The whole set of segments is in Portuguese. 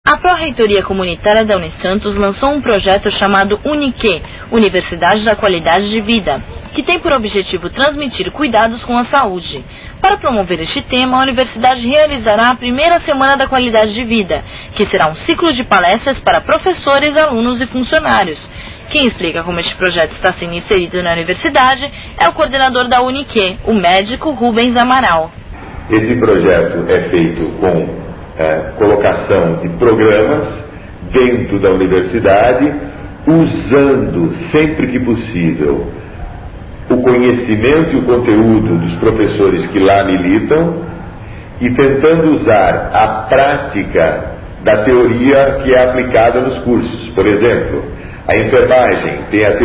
A Pró-Reitoria Comunitária da Unisantos lançou um projeto chamado UniQ, Universidade da Qualidade de Vida, que tem por objetivo transmitir cuidados com a saúde. Para promover este tema, a universidade realizará a primeira Semana da Qualidade de Vida, que será um ciclo de palestras para professores, alunos e funcionários. Quem explica como este projeto está sendo inserido na universidade é o coordenador da UniQ, o médico Rubens Amaral. Esse projeto é feito com colocação de programas dentro da universidade, usando sempre que possível o conhecimento e o conteúdo dos professores que lá militam e tentando usar a prática da teoria que é aplicada nos cursos. Por exemplo, a enfermagem tem as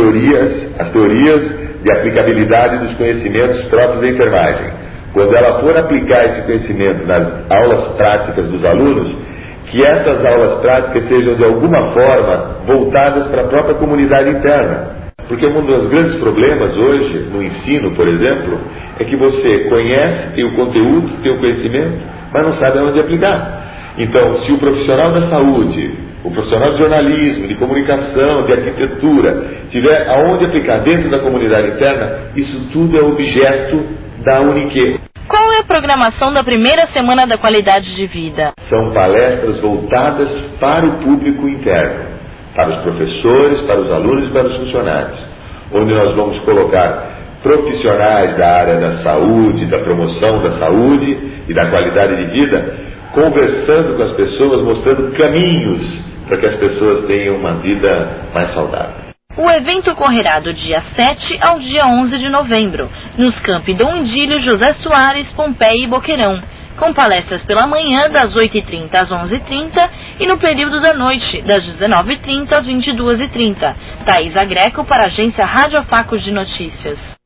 teorias de aplicabilidade dos conhecimentos próprios da enfermagem. Quando ela for aplicar esse conhecimento nas aulas práticas dos alunos, que essas aulas práticas sejam de alguma forma voltadas para a própria comunidade interna. Porque um dos grandes problemas hoje, no ensino, por exemplo, é que você conhece, tem o conteúdo, tem o conhecimento, mas não sabe aonde aplicar. Então, se o profissional da saúde, o profissional de jornalismo, de comunicação, de arquitetura, tiver aonde aplicar dentro da comunidade interna, isso tudo é objeto da UniQ. Qual é a programação da primeira Semana da Qualidade de Vida? São palestras voltadas para o público interno, para os professores, para os alunos e para os funcionários, onde nós vamos colocar profissionais da área da saúde, da promoção da saúde e da qualidade de vida, conversando com as pessoas, mostrando caminhos para que as pessoas tenham uma vida mais saudável. O evento ocorrerá do dia 7 ao dia 11 de novembro, nos campi Dom Indílio, José Soares, Pompeia e Boqueirão, com palestras pela manhã das 8h30 às 11h30 e no período da noite, das 19h30 às 22h30. Thaisa Greco para a agência Rádio Facos de Notícias.